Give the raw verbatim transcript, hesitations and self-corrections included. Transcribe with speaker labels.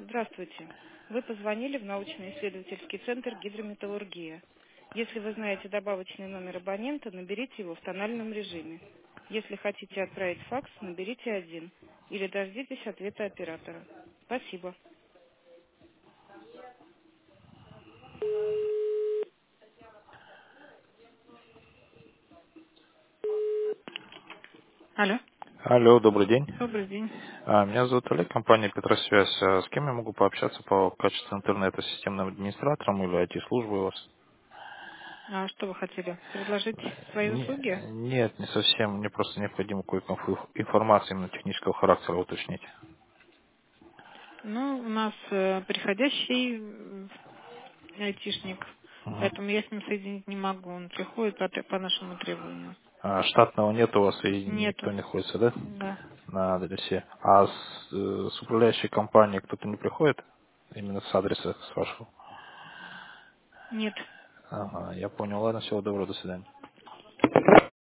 Speaker 1: Здравствуйте. Вы позвонили в научно-исследовательский центр гидрометаллургия. Если вы знаете добавочный номер абонента, наберите его в тональном режиме. Если хотите отправить факс, наберите один или дождитесь ответа оператора. Спасибо. Алло,
Speaker 2: Алло, добрый день.
Speaker 1: добрый день.
Speaker 2: А, Меня зовут Олег, компания Петросвязь. А С кем я могу пообщаться по качеству интернета, системным администратором или ай ти-службой у вас?
Speaker 1: А что вы хотели? Предложить свои
Speaker 2: Не-
Speaker 1: услуги?
Speaker 2: нет, не совсем. Мне просто необходимо кое-какую информацию именно технического характера уточнить.
Speaker 1: Ну, у нас э, приходящий э, айтишник,
Speaker 2: Мгм.
Speaker 1: поэтому я с ним соединить не могу. Он приходит по, по нашему требованию.
Speaker 2: А штатного нет у вас и никто
Speaker 1: Нету.
Speaker 2: не находится, да?
Speaker 1: Да.
Speaker 2: На адресе. А с, э, с управляющей компанией кто-то не приходит? Именно с адреса с вашего?
Speaker 1: Нет.
Speaker 2: Ага, я понял. Ладно, всего доброго, до свидания.